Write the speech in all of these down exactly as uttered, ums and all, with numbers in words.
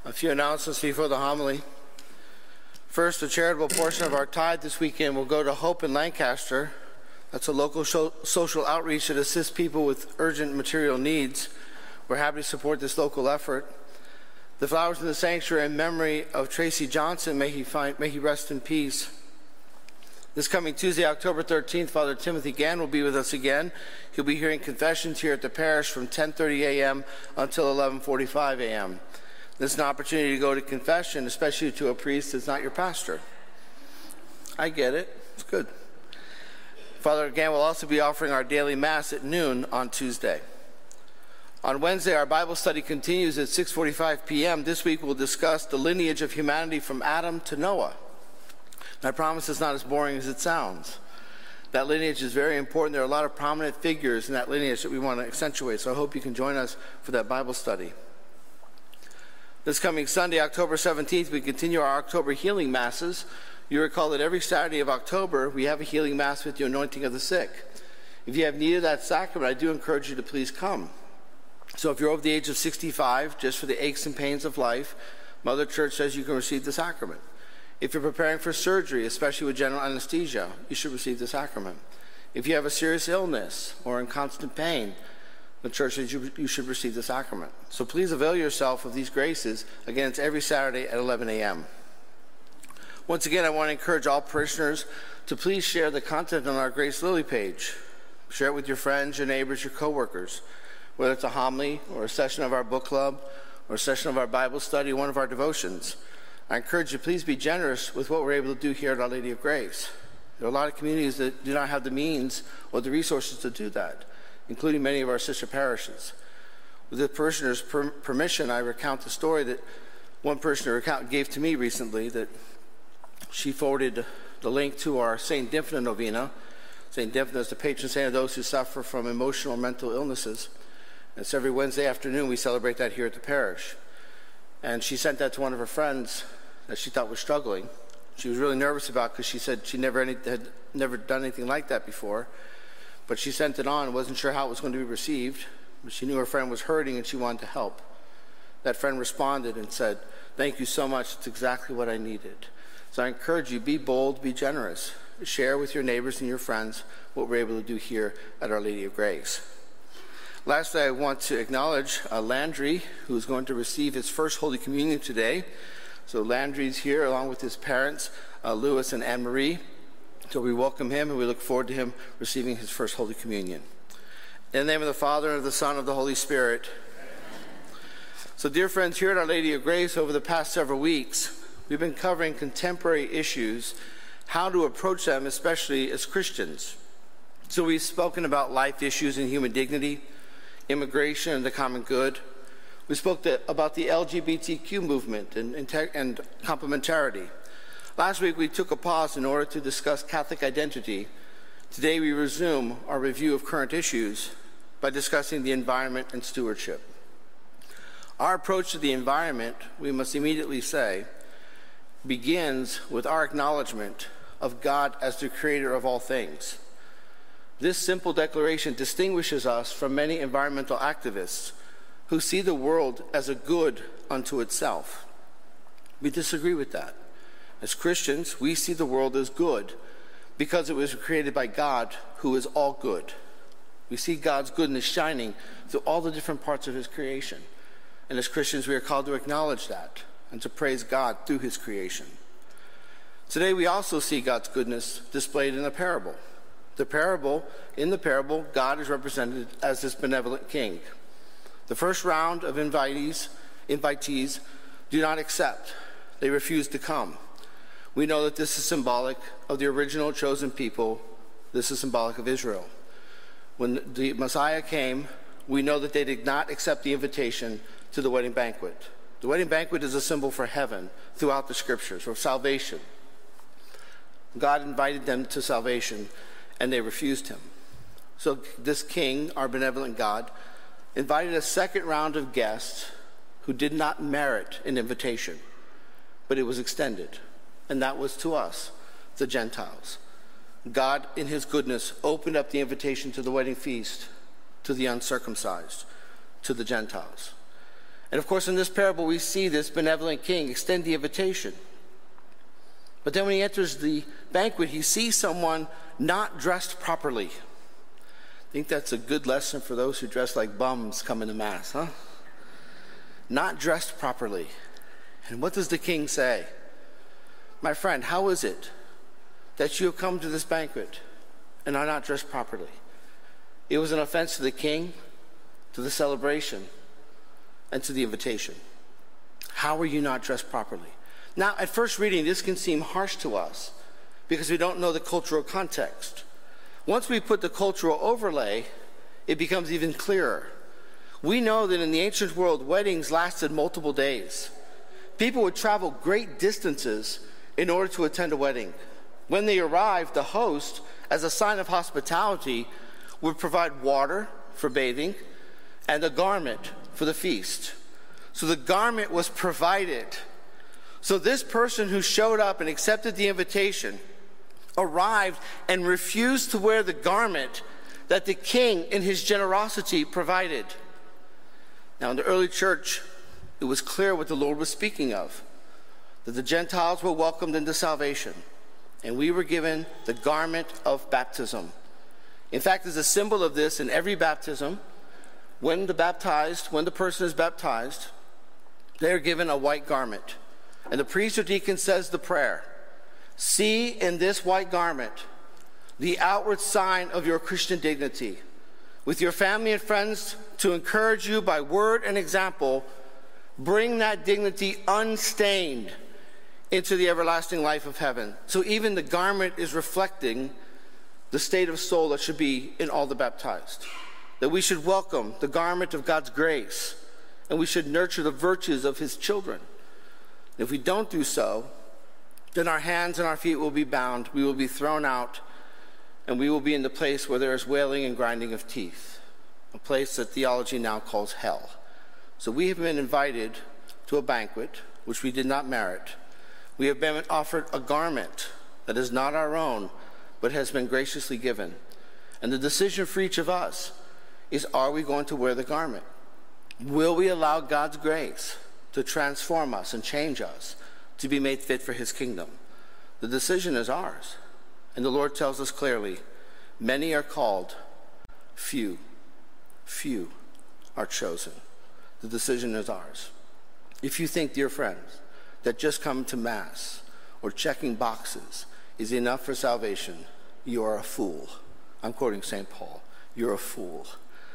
A few announcements before the homily. First, the charitable portion of our tithe this weekend will go to Hope in Lancaster. That's a local show, social outreach that assists people with urgent material needs. We're happy to support this local effort. The flowers in the sanctuary in memory of Tracy Johnson, may he find, may he rest in peace. This coming Tuesday, October thirteenth, Father Timothy Gann will be with us again. He'll be hearing confessions here at the parish from ten thirty a.m. until eleven forty-five a.m. This is an opportunity to go to confession, especially to a priest that's not your pastor. I get it. It's good. Father Gann will also be offering our daily Mass at noon on Tuesday. On Wednesday, our Bible study continues at six forty-five p.m. This week, we'll discuss the lineage of humanity from Adam to Noah. And I promise it's not as boring as it sounds. That lineage is very important. There are a lot of prominent figures in that lineage that we want to accentuate, so I hope you can join us for that Bible study. This coming Sunday, October seventeenth, we continue our October healing masses. You recall that every Saturday of October, we have a healing mass with the anointing of the sick. If you have need of that sacrament, I do encourage you to please come. So if you're over the age of sixty-five, just for the aches and pains of life, Mother Church says you can receive the sacrament. If you're preparing for surgery, especially with general anesthesia, you should receive the sacrament. If you have a serious illness or in constant pain, the church says you, you should receive the sacrament. So please avail yourself of these graces. Again, it's every Saturday at eleven a.m. Once again, I want to encourage all parishioners to please share the content on our Grace Lily page. Share it with your friends, your neighbors, your co-workers. Whether it's a homily or a session of our book club or a session of our Bible study, one of our devotions. I encourage you, please be generous with what we're able to do here at Our Lady of Grace. There are a lot of communities that do not have the means or the resources to do that, including many of our sister parishes. With the parishioner's per- permission, I recount the story that one parishioner gave to me recently, that she forwarded the link to our Saint Dymphna novena. Saint Dymphna is the patron saint of those who suffer from emotional or mental illnesses. And it's every Wednesday afternoon we celebrate that here at the parish. And she sent that to one of her friends that she thought was struggling. She was really nervous about it because she said she never any, had never done anything like that before. But she sent it on and wasn't sure how it was going to be received. But she knew her friend was hurting and she wanted to help. That friend responded and said, "Thank you so much. It's exactly what I needed." So I encourage you, be bold, be generous. Share with your neighbors and your friends what we're able to do here at Our Lady of Grace. Lastly, I want to acknowledge uh, Landry, who is going to receive his first Holy Communion today. So Landry's here along with his parents, uh, Louis and Anne-Marie. So we welcome him and we look forward to him receiving his first Holy Communion. In the name of the Father, and of the Son, and of the Holy Spirit. So dear friends, here at Our Lady of Grace, over the past several weeks, we've been covering contemporary issues, how to approach them, especially as Christians. So we've spoken about life issues and human dignity, immigration and the common good. We spoke to, about the L G B T Q movement and, and, and complementarity. Last week we took a pause in order to discuss Catholic identity. Today we resume our review of current issues by discussing the environment and stewardship. Our approach to the environment, we must immediately say, begins with our acknowledgement of God as the creator of all things. This simple declaration distinguishes us from many environmental activists who see the world as a good unto itself. We disagree with that. As Christians, we see the world as good because it was created by God, who is all good. We see God's goodness shining through all the different parts of his creation. And as Christians, we are called to acknowledge that and to praise God through his creation. Today, we also see God's goodness displayed in a parable. The parable, in the parable, God is represented as this benevolent king. The first round of invitees, invitees do not accept. They refuse to come. We know that this is symbolic of the original chosen people. This is symbolic of Israel. When the Messiah came, we know that they did not accept the invitation to the wedding banquet. The wedding banquet is a symbol for heaven throughout the scriptures, or salvation. God invited them to salvation, and they refused him. So this king, our benevolent God, invited a second round of guests who did not merit an invitation, but it was extended, and that was to us, the Gentiles. God, in his goodness, opened up the invitation to the wedding feast to the uncircumcised, to the Gentiles. And of course, in this parable, we see this benevolent king extend the invitation. But then when he enters the banquet, he sees someone not dressed properly. I think that's a good lesson for those who dress like bums coming to Mass, huh? Not dressed properly. And what does the king say? My friend, how is it that you have come to this banquet and are not dressed properly? It was an offense to the king, to the celebration, and to the invitation. How are you not dressed properly? Now, at first reading, this can seem harsh to us because we don't know the cultural context. Once we put the cultural overlay, it becomes even clearer. We know that in the ancient world, weddings lasted multiple days. People would travel great distances in order to attend a wedding. When they arrived, the host, as a sign of hospitality, would provide water for bathing and a garment for the feast. So the garment was provided. So this person who showed up and accepted the invitation arrived and refused to wear the garment that the king in his generosity provided. Now in the early church, it was clear what the Lord was speaking of, that the Gentiles were welcomed into salvation, and we were given the garment of baptism. In fact, there's a symbol of this in every baptism. When the baptized, when the person is baptized, they are given a white garment. And the priest or deacon says the prayer, see in this white garment the outward sign of your Christian dignity. With your family and friends to encourage you by word and example, bring that dignity unstained into the everlasting life of heaven. So even the garment is reflecting the state of soul that should be in all the baptized. That we should welcome the garment of God's grace, and we should nurture the virtues of his children. If we don't do so, then our hands and our feet will be bound, we will be thrown out, and we will be in the place where there is wailing and grinding of teeth, a place that theology now calls hell. So we have been invited to a banquet which we did not merit. We have been offered a garment that is not our own, but has been graciously given. And the decision for each of us is, are we going to wear the garment? Will we allow God's grace to transform us and change us to be made fit for his kingdom? The decision is ours. And the Lord tells us clearly, many are called, few, few are chosen. The decision is ours. If you think, dear friends, that just coming to Mass or checking boxes is enough for salvation, you are a fool. I'm quoting Saint Paul. You're a fool.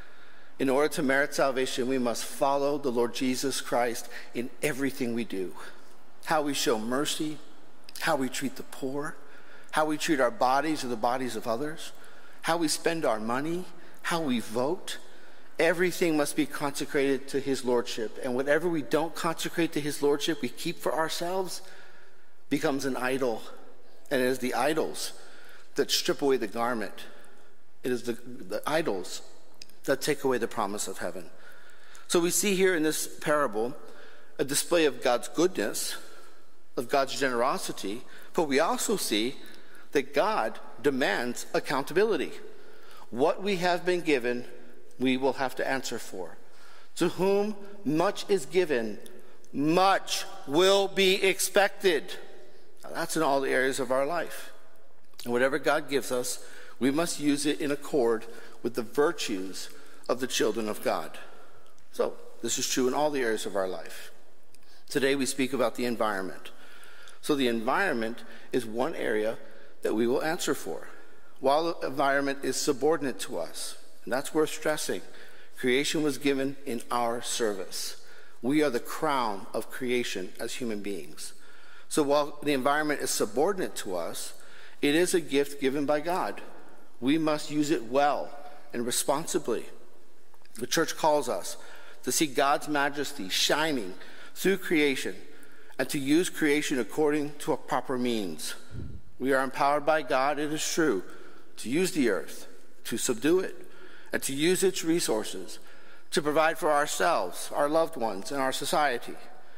In order to merit salvation, we must follow the Lord Jesus Christ in everything we do. How we show mercy, how we treat the poor, how we treat our bodies or the bodies of others, how we spend our money, how we vote. Everything must be consecrated to his lordship. And whatever we don't consecrate to his lordship, we keep for ourselves, becomes an idol. And it is the idols that strip away the garment. It is the, the idols that take away the promise of heaven. So we see here in this parable a display of God's goodness, of God's generosity, but we also see that God demands accountability. What we have been given, we will have to answer for. To whom much is given, much will be expected. Now, that's in all the areas of our life. And whatever God gives us, we must use it in accord with the virtues of the children of God. So, this is true in all the areas of our life. Today we speak about the environment. So the environment is one area that we will answer for. While the environment is subordinate to us, and that's worth stressing, creation was given in our service. We are the crown of creation as human beings. So while the environment is subordinate to us, it is a gift given by God. We must use it well and responsibly. The church calls us to see God's majesty shining through creation and to use creation according to a proper means. We are empowered by God, it is true, to use the earth, to subdue it, and to use its resources to provide for ourselves, our loved ones, and our society.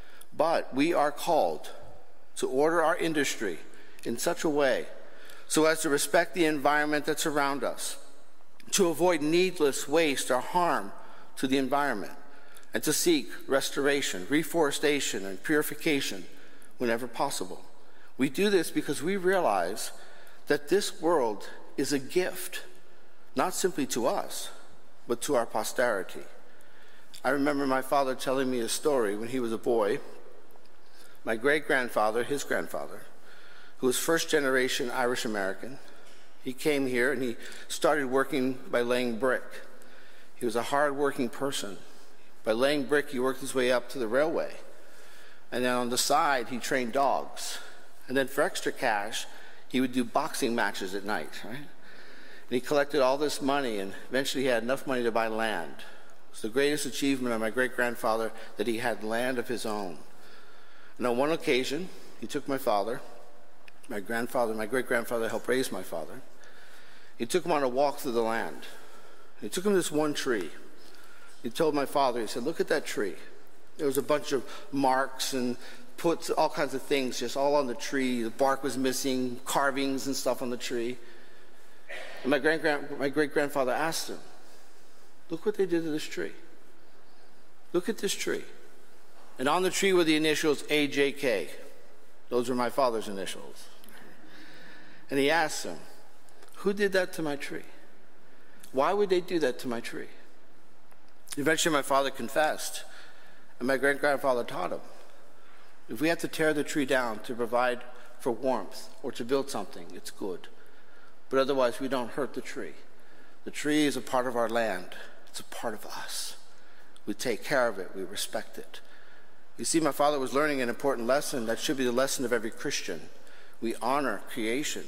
But we are called to order our industry in such a way so as to respect the environment that's around us, to avoid needless waste or harm to the environment, and to seek restoration, reforestation, and purification whenever possible. We do this because we realize that this world is a gift, not simply to us, but to our posterity. I remember my father telling me a story when he was a boy. My great-grandfather, his grandfather, who was first-generation Irish-American, he came here and he started working by laying brick. He was a hard-working person. By laying brick, he worked his way up to the railway. And then on the side, he trained dogs. And then for extra cash, he would do boxing matches at night, right? And he collected all this money, and eventually he had enough money to buy land. It was the greatest achievement of my great-grandfather that he had land of his own. And on one occasion, he took my father, my grandfather, my great-grandfather helped raise my father. He took him on a walk through the land. He took him to this one tree. He told my father, he said, look at that tree. There was a bunch of marks and puts, all kinds of things, just all on the tree. The bark was missing, carvings and stuff on the tree. And my great-grand, my great-grandfather asked him, look what they did to this tree. Look at this tree. And on the tree were the initials A J K. Those were my father's initials. And he asked him, who did that to my tree? Why would they do that to my tree? Eventually my father confessed, and my great-grandfather taught him, if we have to tear the tree down to provide for warmth or to build something, it's good. But otherwise, we don't hurt the tree. The tree is a part of our land. It's a part of us. We take care of it. We respect it. You see, my father was learning an important lesson that should be the lesson of every Christian. We honor creation.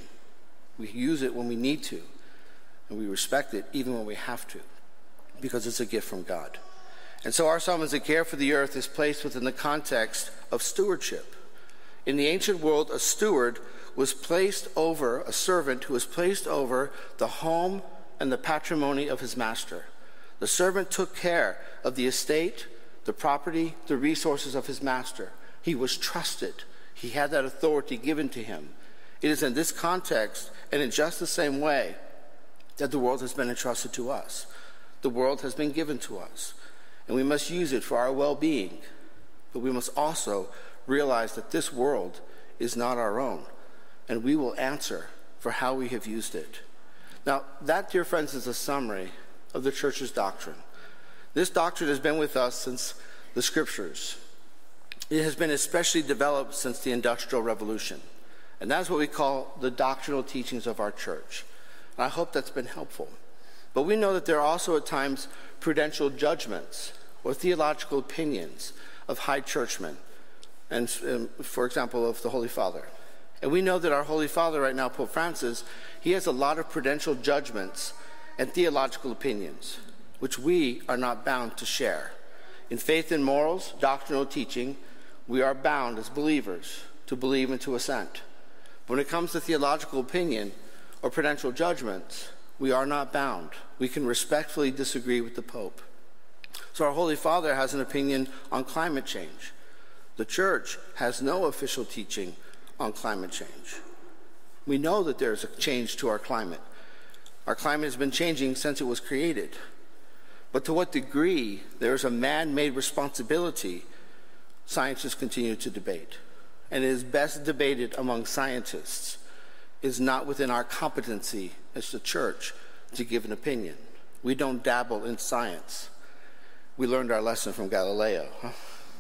We use it when we need to. And we respect it even when we have to, because it's a gift from God. And so our summons to care for the earth is placed within the context of stewardship. In the ancient world, a steward was placed over, a servant who was placed over the home and the patrimony of his master. The servant took care of the estate, the property, the resources of his master. He was trusted. He had that authority given to him. It is in this context, and in just the same way, that the world has been entrusted to us. The world has been given to us, and we must use it for our well-being. But we must also realize that this world is not our own, and we will answer for how we have used it. Now, that, dear friends, is a summary of the church's doctrine. This doctrine has been with us since the scriptures. It has been especially developed since the Industrial Revolution, and that's what we call the doctrinal teachings of our church. And I hope that's been helpful. But we know that there are also at times prudential judgments or theological opinions of high churchmen, and, um, for example, of the Holy Father. And we know that our Holy Father right now, Pope Francis, he has a lot of prudential judgments and theological opinions, which we are not bound to share. In faith and morals, doctrinal teaching, we are bound as believers to believe and to assent. But when it comes to theological opinion or prudential judgments, we are not bound. We can respectfully disagree with the Pope. So our Holy Father has an opinion on climate change. The Church has no official teaching on climate change. We know that there's a change to our climate. Our climate has been changing since it was created. But to what degree there is a man-made responsibility, scientists continue to debate. And it is best debated among scientists. It is not within our competency as the Church to give an opinion. We don't dabble in science. We learned our lesson from Galileo. Huh?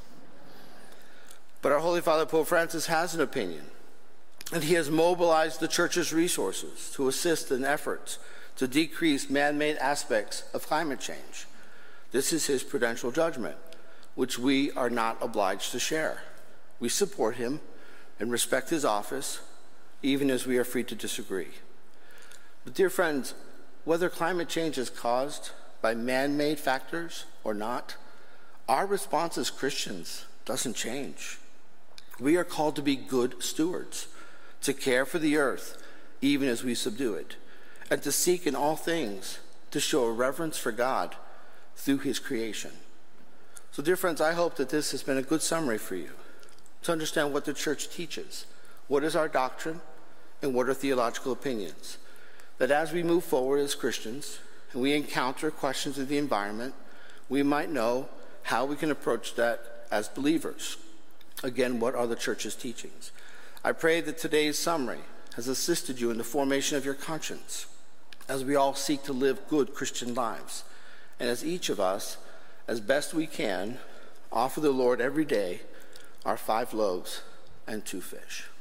But our Holy Father, Pope Francis, has an opinion. And he has mobilized the Church's resources to assist in efforts to decrease man-made aspects of climate change. This is his prudential judgment, which we are not obliged to share. We support him and respect his office, even as we are free to disagree. But dear friends, whether climate change is caused by man-made factors or not, our response as Christians doesn't change. We are called to be good stewards, to care for the earth even as we subdue it, and to seek in all things to show a reverence for God through his creation. So dear friends, I hope that this has been a good summary for you to understand what the Church teaches, what is our doctrine, and what are theological opinions. That as we move forward as Christians and we encounter questions of the environment, we might know how we can approach that as believers. Again, what are the church's teachings? I pray that today's summary has assisted you in the formation of your conscience as we all seek to live good Christian lives, and as each of us, as best we can, offer the Lord every day our five loaves and two fish.